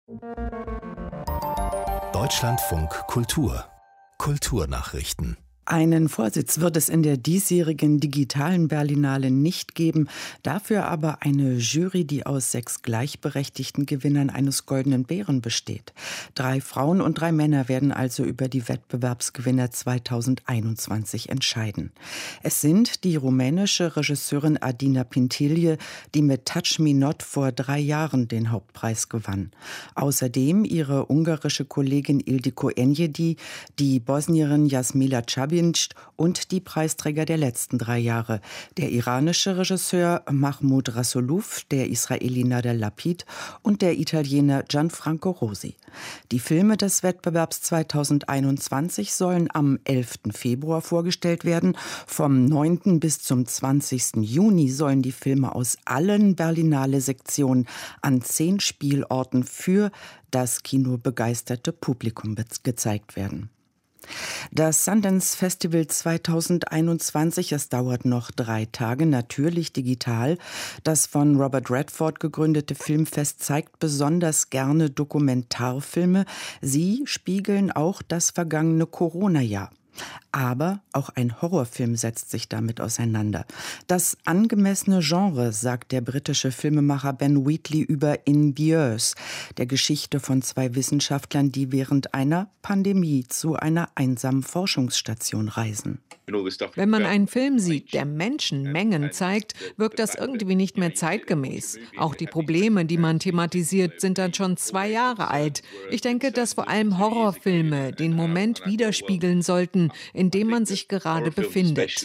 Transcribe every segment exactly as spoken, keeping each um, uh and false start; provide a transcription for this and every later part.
Deutschlandfunk Kultur Kulturnachrichten. Einen Vorsitz wird es in der diesjährigen digitalen Berlinale nicht geben, dafür aber eine Jury, die aus sechs gleichberechtigten Gewinnern eines Goldenen Bären besteht. Drei Frauen und drei Männer werden also über die Wettbewerbsgewinner zweitausendeinundzwanzig entscheiden. Es sind die rumänische Regisseurin Adina Pintilie, die mit Touch Me Not vor drei Jahren den Hauptpreis gewann. Außerdem ihre ungarische Kollegin Ildiko Enyedi, die Bosnierin Jasmila Čabić und die Preisträger der letzten drei Jahre, der iranische Regisseur Mahmoud Rasuluf, der Israeli Nader Lapid und der Italiener Gianfranco Rosi. Die Filme des Wettbewerbs zweitausendeinundzwanzig sollen am elften Februar vorgestellt werden. Vom neunten bis zum zwanzigsten Juni sollen die Filme aus allen Berlinale-Sektionen an zehn Spielorten für das kinobegeisterte Publikum gezeigt werden. Das Sundance Festival zweitausendeinundzwanzig, es dauert noch drei Tage, natürlich digital. Das von Robert Redford gegründete Filmfest zeigt besonders gerne Dokumentarfilme. Sie spiegeln auch das vergangene Corona-Jahr. Aber auch ein Horrorfilm setzt sich damit auseinander. Das angemessene Genre, sagt der britische Filmemacher Ben Wheatley über In Bios, der Geschichte von zwei Wissenschaftlern, die während einer Pandemie zu einer einsamen Forschungsstation reisen. Wenn man einen Film sieht, der Menschenmengen zeigt, wirkt das irgendwie nicht mehr zeitgemäß. Auch die Probleme, die man thematisiert, sind dann schon zwei Jahre alt. Ich denke, dass vor allem Horrorfilme den Moment widerspiegeln sollten, in dem man sich gerade befindet.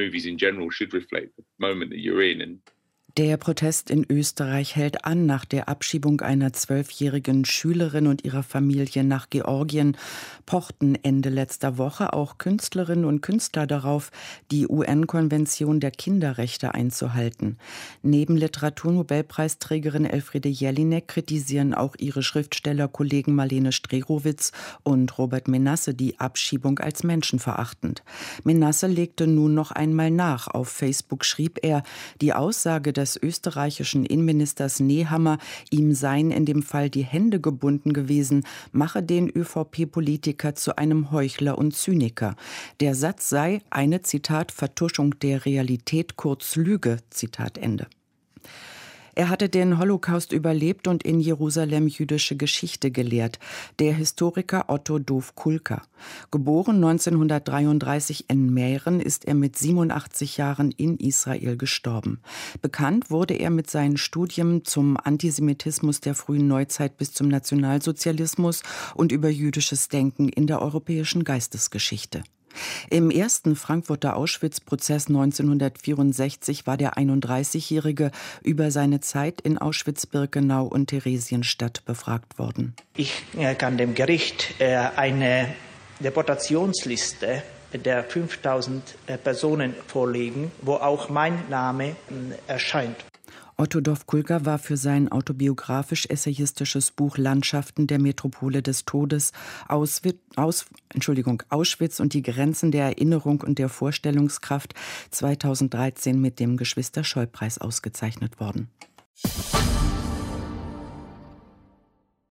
Der Protest in Österreich hält an. Nach der Abschiebung einer zwölfjährigen Schülerin und ihrer Familie nach Georgien pochten Ende letzter Woche auch Künstlerinnen und Künstler darauf, die U N-Konvention der Kinderrechte einzuhalten. Neben Literaturnobelpreisträgerin Elfriede Jelinek kritisieren auch ihre Schriftstellerkollegen Marlene Strerowitz und Robert Menasse die Abschiebung als menschenverachtend. Menasse legte nun noch einmal nach. Auf Facebook schrieb er, die Aussage des des österreichischen Innenministers Nehammer, ihm seien in dem Fall die Hände gebunden gewesen, mache den ÖVP-Politiker zu einem Heuchler und Zyniker. Der Satz sei eine, Zitat, Vertuschung der Realität, kurz Lüge, Zitat Ende. Er hatte den Holocaust überlebt und in Jerusalem jüdische Geschichte gelehrt. Der Historiker Otto Dov-Kulka. Geboren neunzehnhundertdreiunddreißig in Mähren, ist er mit siebenundachtzig Jahren in Israel gestorben. Bekannt wurde er mit seinen Studien zum Antisemitismus der frühen Neuzeit bis zum Nationalsozialismus und über jüdisches Denken in der europäischen Geistesgeschichte. Im ersten Frankfurter Auschwitz-Prozess neunzehnhundertvierundsechzig war der einunddreißigjährige über seine Zeit in Auschwitz-Birkenau und Theresienstadt befragt worden. Ich kann dem Gericht eine Deportationsliste der fünftausend Personen vorlegen, wo auch mein Name erscheint. Otto Dov-Kulka war für sein autobiografisch-essayistisches Buch Landschaften der Metropole des Todes Auschwitz, aus, Entschuldigung, Auschwitz und die Grenzen der Erinnerung und der Vorstellungskraft zweitausenddreizehn mit dem Geschwister-Scholl-Preis ausgezeichnet worden.